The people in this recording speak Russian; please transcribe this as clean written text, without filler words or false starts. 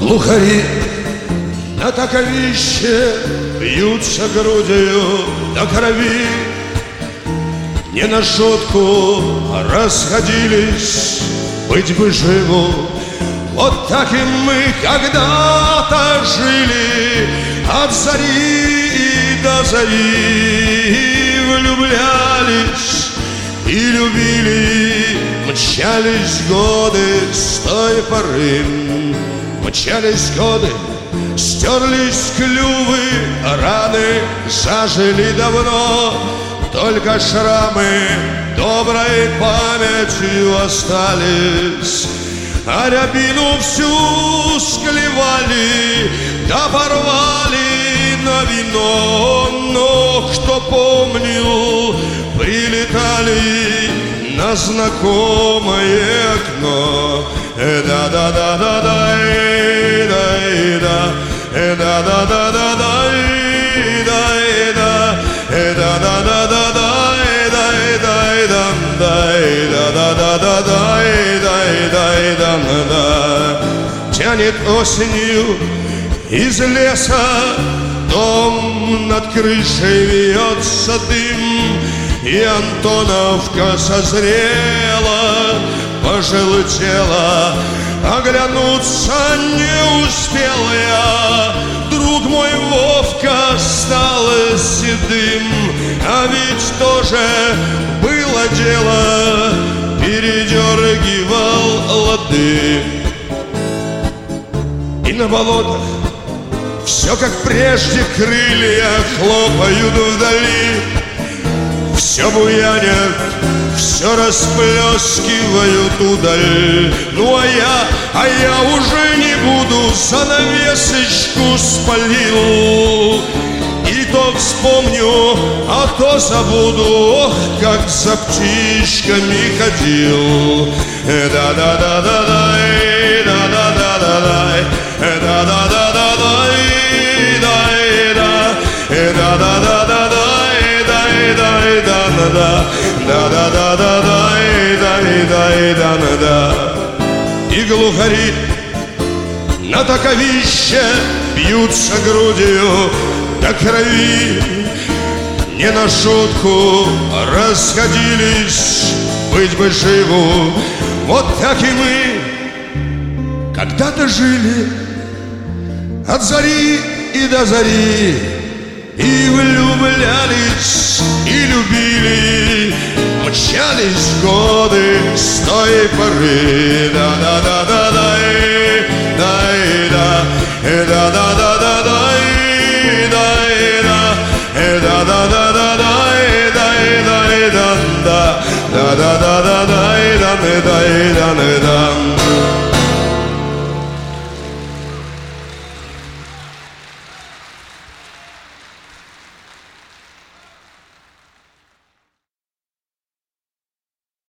Глухари на таковище бьются грудью до крови. Не на шутку расходились, быть бы живу. Вот так и мы когда-то жили, от зари до зари влюблялись и любили. Мчались годы с той поры, мчались годы, стерлись клювы, раны зажили давно. Только шрамы доброй памятью остались, а рябину всю склевали, да порвали на вино. Но кто помнил, прилетали на знакомое окно. Да-да-да-да-да, да-да-да, да-да-да-да-да, тянет осенью из леса, дом над крышей вьется дым, и Антоновка созрела, пожелтела. Оглянуться не успел я, друг мой Вовка стал седым. А ведь тоже было дело, передергивал лады. И на болотах все как прежде, крылья хлопают вдали. Все буянят, все расплескивают удаль. Ну а я уже не буду, занавесочку спалил. И то вспомню, а то забуду, ох, как за птичками ходил. Да-да-да-да-да, да-да-да-да-да, да-да-да-да-да, да-да-да-да-да, да-да-да-да-да. И глухари на таковище бьются грудью до крови. Не на шутку расходились, быть бы живу. Вот так и мы когда-то жили, от зари и до зари, и влюблялись, и любили. Мчались годы с той поры. Да-да-да-да-да, да-да, да-да-да-да-да, да-да-да-да-да, да-да-да-да-да, да-да-да-да-да, да-да-да-да-да.